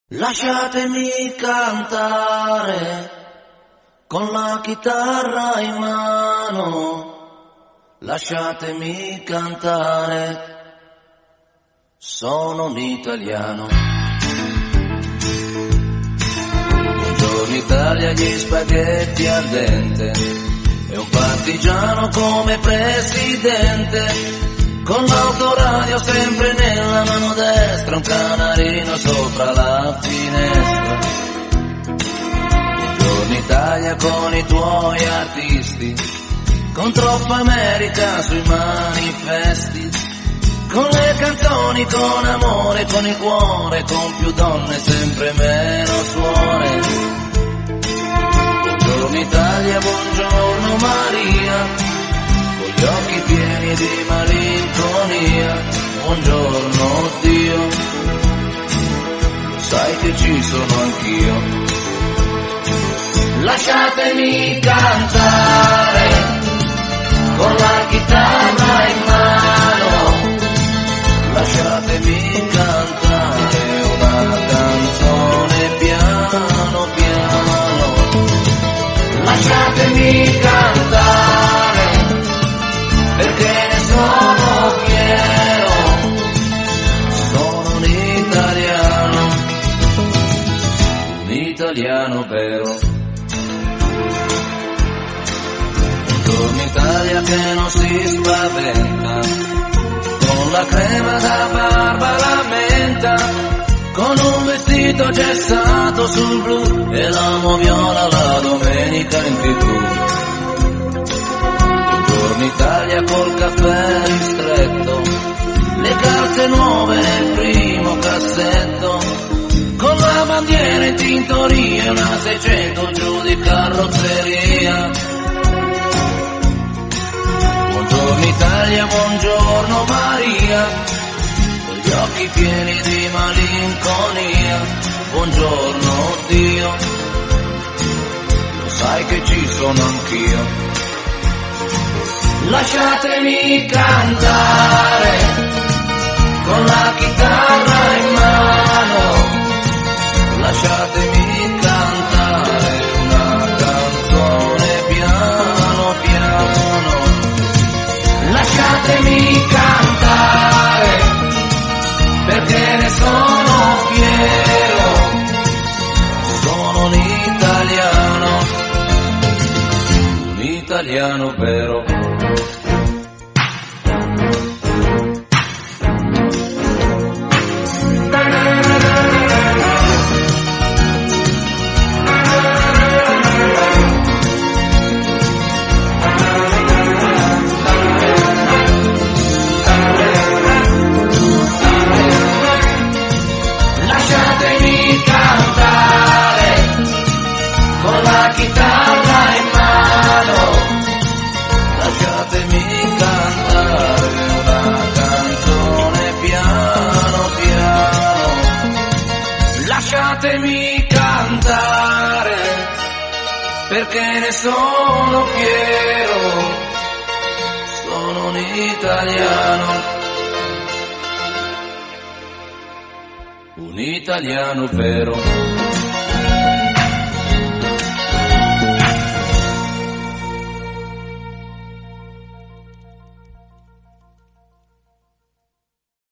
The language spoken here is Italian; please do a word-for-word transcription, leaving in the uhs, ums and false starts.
Lasciatemi cantare con la chitarra in mano, lasciatemi cantare, sono un italiano. Buongiorno Italia, gli spaghetti al dente e un partigiano come presidente, con l'autoradio sempre nella mano destra, un canarino sopra la finestra. Buongiorno Italia con i tuoi artisti, con troppa America sui manifesti, con le canzoni, con amore, con il cuore, con più donne, sempre meno suore. Buongiorno Italia, buongiorno Maria, con gli occhi pieni di malinconia, buongiorno Dio, sai che ci sono anch'io. Lasciatemi cantare con la chitarra in mano, lasciatemi cantare una canzone piano piano, lasciatemi cantare perché ne sono fiero, sono un italiano, un italiano vero. Buongiorno Italia che non si spaventa, con la crema da barba la menta, con un vestito gessato sul blu e l'amo viola la domenica in tivù. Buongiorno Italia col caffè ristretto, le carte nuove nel primo cassetto, con la bandiera in tintoria e una seicento giù di carrozzeria. Buongiorno Italia, buongiorno Maria, con gli occhi pieni di malinconia, buongiorno Dio, lo sai che ci sono anch'io. Lasciatemi cantare con la chitarra in mano, lasciatemi cantare una canzone piano piano, lasciatemi cantare perché ne sono fiero, sono un italiano, un italiano vero. Chitarra in mano, lasciatemi cantare una canzone piano piano, lasciatemi cantare perché ne sono fiero, sono un italiano, un italiano vero.